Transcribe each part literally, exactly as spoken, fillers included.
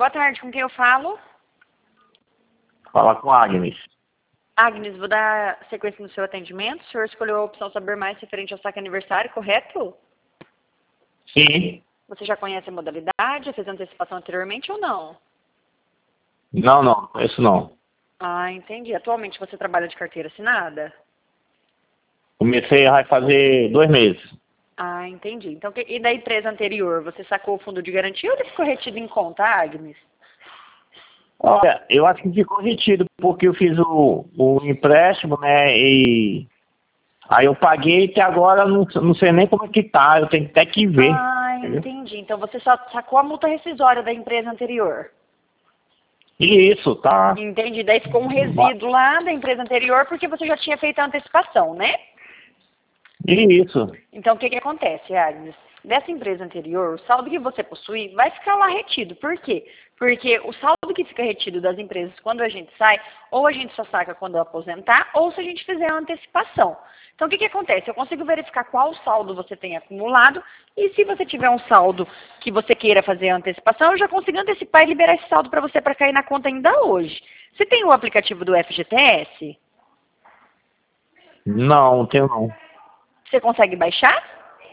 Boa tarde, com quem eu falo? Fala com a Agnes. Agnes, vou dar sequência no seu atendimento. O senhor escolheu a opção saber mais referente ao saque aniversário, correto? Sim. Você já conhece a modalidade? Já fez antecipação anteriormente ou não? Não, não, isso não. Ah, entendi. Atualmente você trabalha de carteira assinada? Comecei a fazer dois meses. Ah, entendi. Então, que- e da empresa anterior, você sacou o fundo de garantia ou ele ficou retido em conta, Agnes? Olha, eu acho que ficou retido porque eu fiz o, o empréstimo, né, e aí eu paguei até agora, não, não sei nem como é que tá, eu tenho até que ver. Ah, Entendeu? entendi. Então você só sacou a multa rescisória da empresa anterior. E isso, tá? Entendi. Daí ficou um resíduo lá da empresa anterior porque você já tinha feito a antecipação, né? E isso. Então, o que que acontece, Agnes? Dessa empresa anterior, o saldo que você possui vai ficar lá retido. Por quê? Porque o saldo que fica retido das empresas quando a gente sai, ou a gente só saca quando aposentar, ou se a gente fizer a antecipação. Então, o que que acontece? Eu consigo verificar qual saldo você tem acumulado e se você tiver um saldo que você queira fazer a antecipação, eu já consigo antecipar e liberar esse saldo para você para cair na conta ainda hoje. Você tem o aplicativo do F G T S? Não, não tenho não. Você consegue baixar?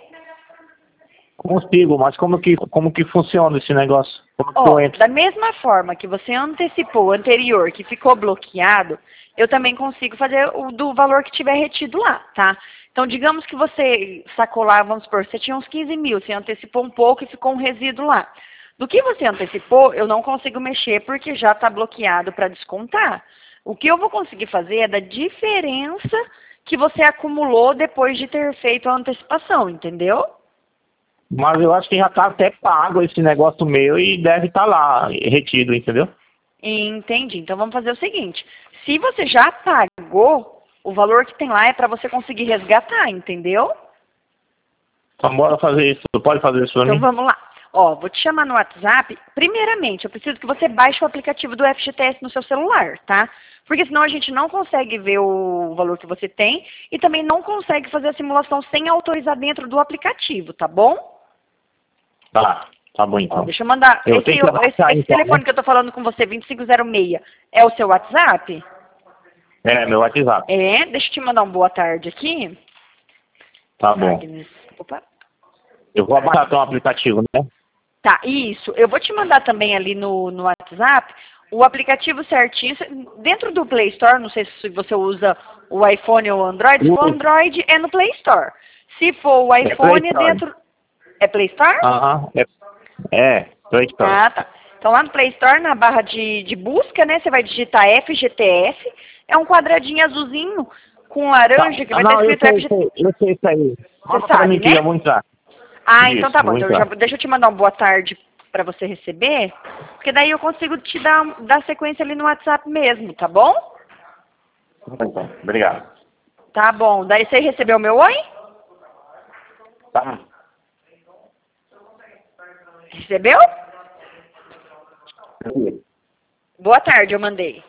Consigo, mas como que, como que funciona esse negócio? Como que Ó, eu entro? da mesma forma que você antecipou o anterior, que ficou bloqueado, eu também consigo fazer o do valor que tiver retido lá, tá? Então, digamos que você sacou lá, vamos supor, você tinha uns quinze mil, você antecipou um pouco e ficou um resíduo lá. Do que você antecipou, eu não consigo mexer porque já está bloqueado para descontar. O que eu vou conseguir fazer é da diferença que você acumulou depois de ter feito a antecipação, entendeu? Mas eu acho que já tá até pago esse negócio meu e deve estar lá, retido, entendeu? Entendi. Então vamos fazer o seguinte. Se você já pagou, o valor que tem lá é para você conseguir resgatar, entendeu? Então bora fazer isso. Tu pode fazer isso pra Então mim? vamos lá. Ó, vou te chamar no WhatsApp. Primeiramente, eu preciso que você baixe o aplicativo do F G T S no seu celular, tá? Porque senão a gente não consegue ver o valor que você tem e também não consegue fazer a simulação sem autorizar dentro do aplicativo, tá bom? Tá, tá bom Ó, então. deixa eu mandar. Eu Esse, tenho que esse, abaixar esse então, telefone né? que eu tô falando com você, vinte e cinco zero seis, é o seu WhatsApp? É, meu WhatsApp. É, deixa eu te mandar um boa tarde aqui. Tá bom. Agnes. Opa. Eu vou abaixar então o aplicativo, né? Tá, isso. Eu vou te mandar também ali no, no WhatsApp o aplicativo certinho. Dentro do Play Store, não sei se você usa o iPhone ou o Android. Se for Uso. Android, é no Play Store. Se for o É Play iPhone, é Store. dentro... É Play Store? Aham. É, é, Play Store. Ah, tá. Então lá no Play Store, na barra de, de busca, né, você vai digitar F G T S. É um quadradinho azulzinho com Tá. laranja que Ah, vai estar não, eu escrito sei, F G T S. sei, eu sei isso aí. Você Manda pra mim sabe, que né? eu vou entrar. Ah, então Isso, tá bom. vou Então já, entrar. deixa eu te mandar um boa tarde para você receber, porque daí eu consigo te dar, dar sequência ali no WhatsApp mesmo, tá bom? Tá bom, então. Obrigado. Tá bom. Daí você recebeu o meu oi? Tá. Recebeu? Boa tarde, eu mandei.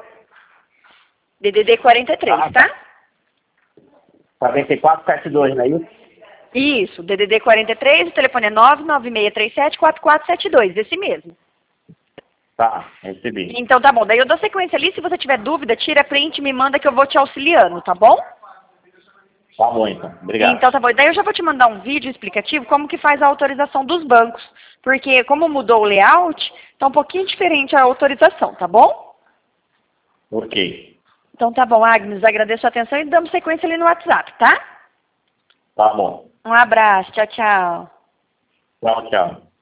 D D D quarenta e três, Ah, tá? quarenta e quatro setenta e dois, não é isso? Isso, D D D quarenta e três, o telefone é nove nove seis três sete quatro quatro sete dois, esse mesmo. Tá, recebi. Então tá bom, daí eu dou sequência ali, se você tiver dúvida, tira print e me manda que eu vou te auxiliando, tá bom? Tá bom, então. Obrigado. Então tá bom, daí eu já vou te mandar um vídeo explicativo como que faz a autorização dos bancos, porque como mudou o layout, tá um pouquinho diferente a autorização, tá bom? Ok. Então tá bom, Agnes, agradeço a atenção e damos sequência ali no WhatsApp, tá? Tá bom. Um abraço, tchau, tchau. Tchau, tchau.